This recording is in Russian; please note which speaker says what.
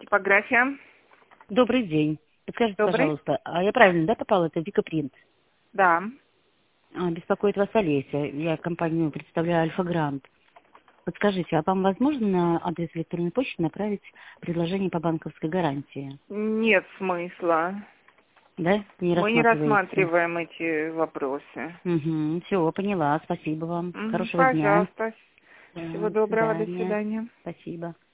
Speaker 1: Типография.
Speaker 2: Добрый день. Подскажите,
Speaker 1: Добрый.
Speaker 2: пожалуйста, а я правильно, да, попала? Это Вика Принт.
Speaker 1: Да.
Speaker 2: Беспокоит вас Олеся. Я компанию представляю Альфа Грант. Подскажите, а вам возможно на адрес электронной почты направить предложение по банковской гарантии?
Speaker 1: Нет смысла.
Speaker 2: Да? Не
Speaker 1: Мы не
Speaker 2: рассматриваете?
Speaker 1: рассматриваем эти вопросы.
Speaker 2: Угу, все, поняла. Спасибо вам. Хорошего дня.
Speaker 1: Пожалуйста. Всего
Speaker 2: Да, до
Speaker 1: доброго. До
Speaker 2: свидания.
Speaker 1: свидания.
Speaker 2: Спасибо.